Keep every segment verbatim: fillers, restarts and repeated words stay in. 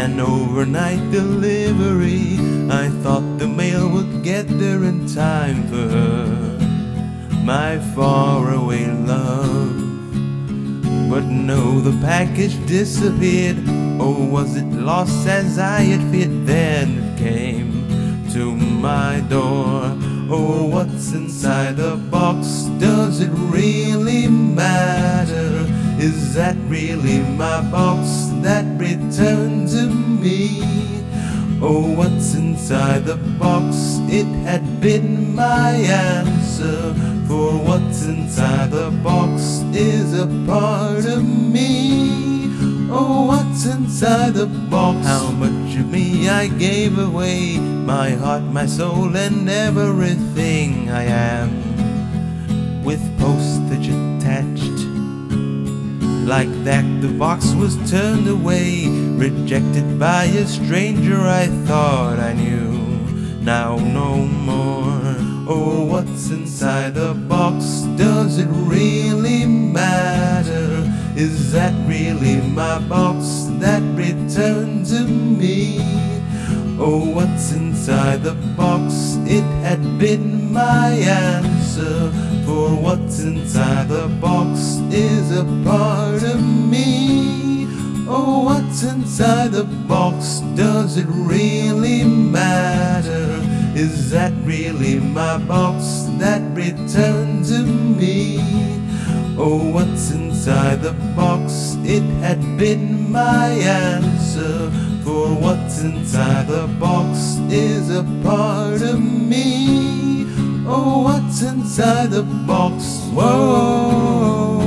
an overnight delivery. I thought the mail would get there in time for her, my faraway love. But no, the package disappeared. Oh, was it lost as I had feared? Then it came to my door. Oh, what's inside the box? Does it really matter? Is that really my box that returned to me? Oh, what's inside the box? It had been my answer. For what's inside the box is a part of me. Oh, what's inside the box? How much of me I gave away, my heart, my soul, and everything I am, with postage attached. Like that the box was turned away, rejected by a stranger I thought I knew, now no more. Oh, what's inside the box? Does it really matter? Is that really my box that returned to me? Oh, what's inside the box? It had been my answer. For what's inside the box is a part of me. Oh, what's inside the box? Does it really matter? Is that really my box that returned to me? Oh, what's inside the box? It had been my answer. For what's inside the box is a part of me. Oh, what's inside the box? Whoa,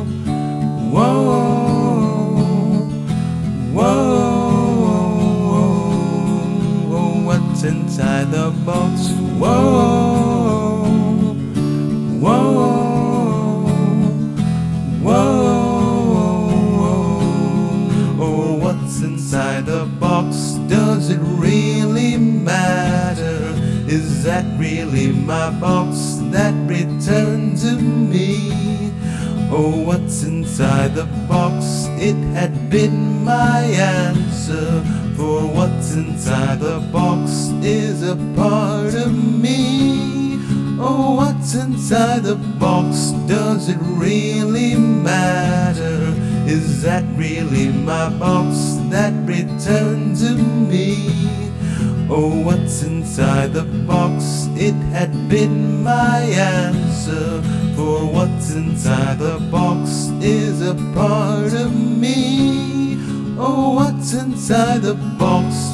whoa, whoa. Oh, what's inside the box? Whoa, whoa, whoa. Oh, what's inside the box? Does it really matter? Is that really my box that returned to me? Oh, what's inside the box? It had been my answer. For what's inside the box is a part of me. Oh, what's inside the box? Does it really matter? Is that really my box that returned to me? Oh, what's inside the box? It had been my answer. For what's inside the box is a part of me. Oh, what's inside the box?